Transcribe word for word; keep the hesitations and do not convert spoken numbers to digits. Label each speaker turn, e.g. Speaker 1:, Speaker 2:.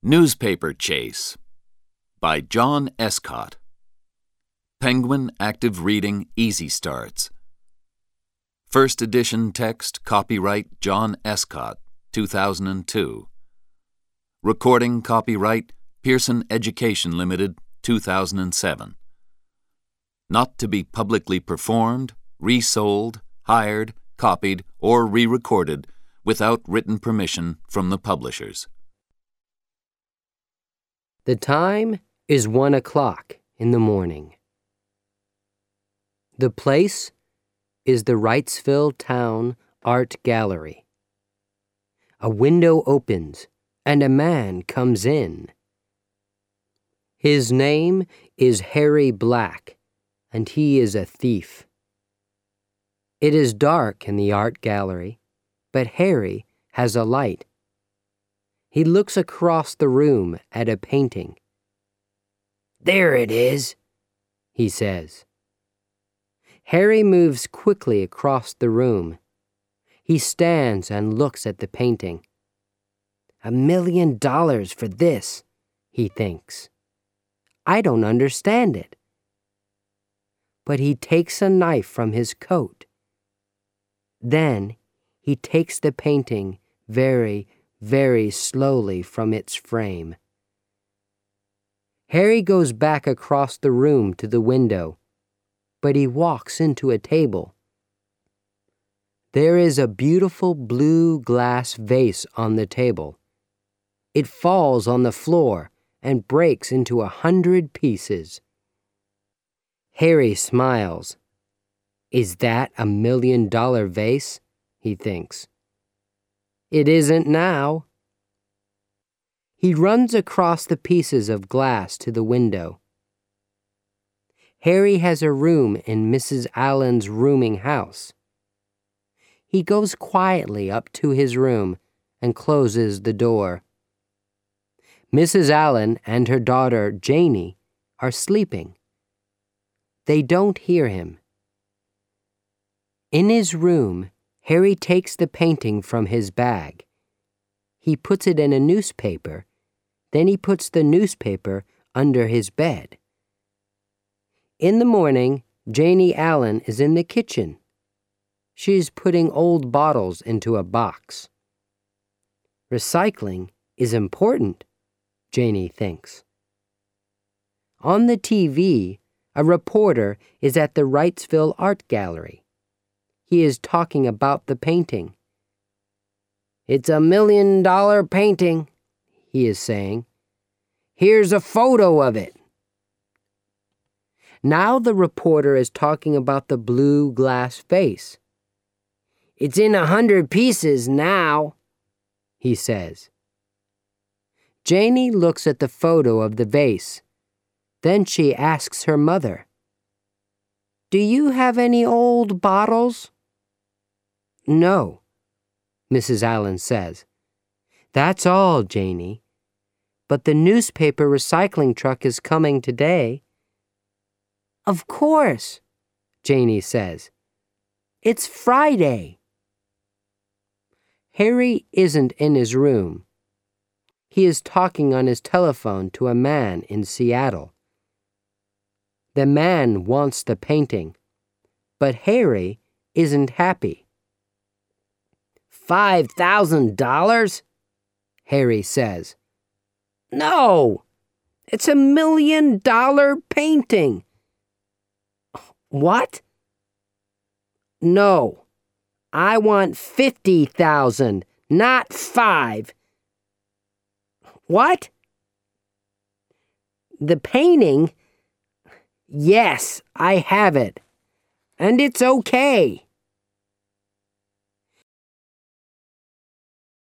Speaker 1: Newspaper Chase by John Escott. Penguin Active Reading Easy Starts. First edition text copyright John Escott, two thousand two. Recording copyright Pearson Education Limited, two thousand seven. Not to be publicly performed, resold, hired, copied, or re-recorded without written permission from the publishers.
Speaker 2: The time is one o'clock in the morning. The place is the Wrightsville Town Art Gallery. A window opens and a man comes in. His name is Harry Black, and he is a thief. It is dark in the art gallery, but Harry has a light. He looks across the room at a painting. "There it is," he says. Harry moves quickly across the room. He stands and looks at the painting. A million dollars for this, he thinks. I don't understand it. But he takes a knife from his coat. Then he takes the painting very, very slowly from its frame. Harry goes back across the room to the window, but he walks into a table. There is a beautiful blue glass vase on the table. It falls on the floor and breaks into a hundred pieces. Harry smiles. Is that a million-dollar vase? He thinks. It isn't now. He runs across the pieces of glass to the window. Harry has a room in Missus Allen's rooming house. He goes quietly up to his room and closes the door. Missus Allen and her daughter, Janie, are sleeping. They don't hear him. In his room, Harry takes the painting from his bag. He puts it in a newspaper, then he puts the newspaper under his bed. In the morning, Janie Allen is in the kitchen. She's putting old bottles into a box. Recycling is important, Janie thinks. On the T V, a reporter is at the Wrightsville Art Gallery. He is talking about the painting. It's a million-dollar painting, he is saying. Here's a photo of it. Now the reporter is talking about the blue glass vase. It's in a hundred pieces now, he says. Janie looks at the photo of the vase. Then she asks her mother, "Do you have any old bottles?" "No," Missus Allen says. "That's all, Janie. But the newspaper recycling truck is coming today." "Of course," Janie says. "It's Friday." Harry isn't in his room. He is talking on his telephone to a man in Seattle. The man wants the painting, but Harry isn't happy. Five thousand dollars? Harry says. No, it's a million-dollar painting. What? No, I want fifty thousand, not five. What? The painting? Yes, I have it. And it's okay.